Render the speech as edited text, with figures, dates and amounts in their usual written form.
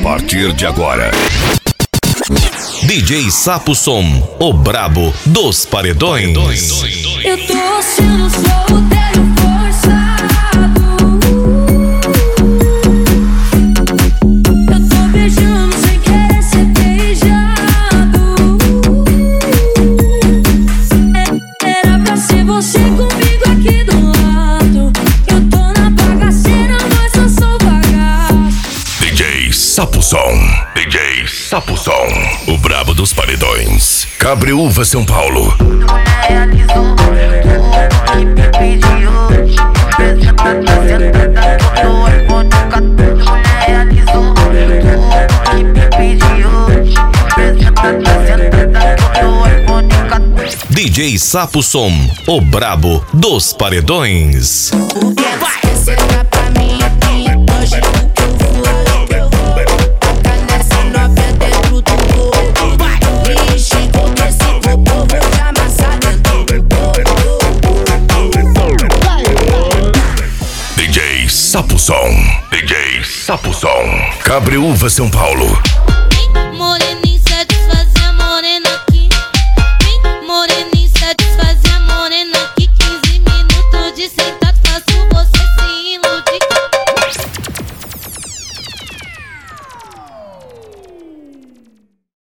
partir de agora, DJ Sapo Som, o brabo dos paredões. Eu tô sendo solteiro forçado. Eu tô beijando sem querer ser beijado. Era pra ser você comigo aqui do lado. Eu tô na bagaceira, mas eu sou bagaço. DJ Sapo Som, DJ Sapo Som, o brabo dos paredões. Cabreúva, São Paulo. Realizou, que me pediu. Apresenta na sentada do iPhone 14. Realizou, que me pediu. Apresenta na sentada do iPhone 14. DJ Sapo Som, o brabo dos paredões. O que vai ser pra mim hoje o que eu vou. Toca nessa novinha dentro do corpo. Vai, chegou desse corpo, vou te amassar dentro do DJ Sapo Som, DJ Sapo Som, Cabreúva, São Paulo. Morena